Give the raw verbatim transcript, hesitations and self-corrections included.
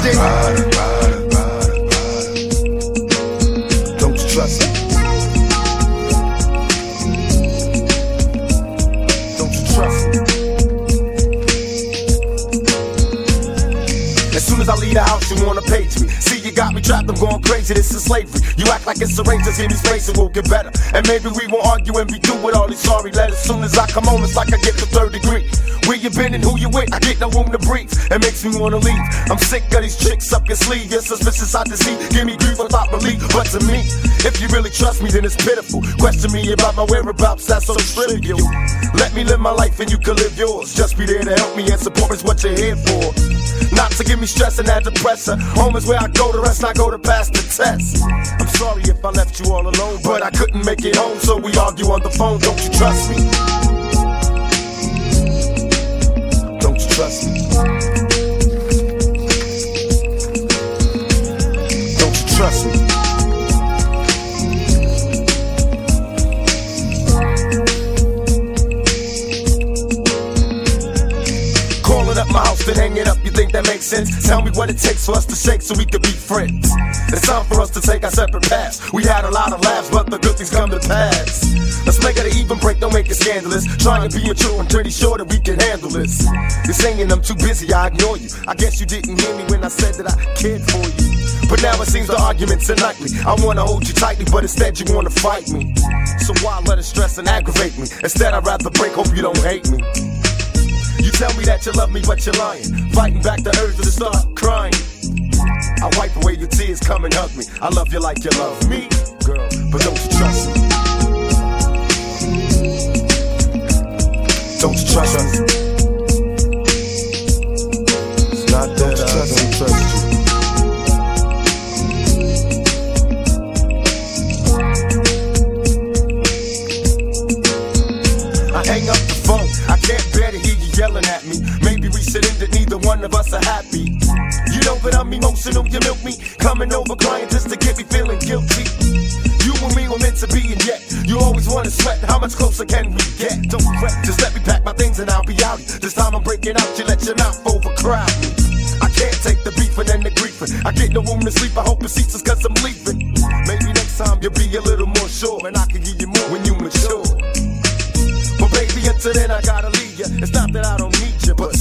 it. Ride it, ride it, ride it, ride it. Don't you trust me? Don't you trust me? As soon as I leave the house, you wanna page me. See, you got me trapped, I'm going crazy, this is slavery. You act like it's arranged, just give me space and we'll get better. And maybe we won't argue and be through with all these sorry letters. Soon as I come home, it's like I get the third degree. Where you been and who you with, I get no room to breathe. It makes me wanna leave. I'm sick of these tricks up your sleeve. You're suspicious, I deceive. Give me grief without relief. But to me, if you really trust me, then it's pitiful. Question me about my whereabouts, that's so trivial. Let me live my life and you can live yours. Just be there to help me and support is what you're here for. Not to give me stress and add depressor. Home is where I go, the rest I go to pass the test. I'm sorry if I left you all alone, but I couldn't make it home, so we argue on the phone. Don't you trust me? Don't you trust me? Don't you trust me? Calling up my house, then hanging up, you think that makes sense? Tell me what it takes for us to shake so we could be friends. It's time for us to take our separate paths. We had a lot of laughs, but the good things come to pass. Let's make it an even break, don't make it scandalous. Trying to be true, I'm pretty sure that we can handle this. You're saying I'm too busy, I ignore you. I guess you didn't hear me when I said that I cared for you. But now it seems the arguments are nightly. I wanna hold you tightly, but instead you wanna fight me. So why let it stress and aggravate me? Instead I'd rather break, hope you don't hate me. You tell me that you love me, but you're lying. Fighting back the urge to start crying. I wipe away your tears, come and hug me. I love you like you love me, girl, but don't you trust me? Don't you trust me? It's not that I don't trust you. I hang up the phone, I can't bear to hear you yelling at me. Maybe we should end it, neither one of us are happy. You know that I'm emotional, you milk me. Coming over crying just to get me feeling guilty. You and me were meant to be, and yet you always wanna sweat. How much closer can we get? Don't fret, just let me pack my things and I'll be out. This time I'm breaking out, you let your mouth overcrowd me. I can't take the beefing and the griefing. I get no room to sleep, I hope it ceases cause I'm leaving. Maybe next time you'll be a little more sure, and I can give you more when you mature. But baby, until then I gotta leave you. It's not that I don't need you, but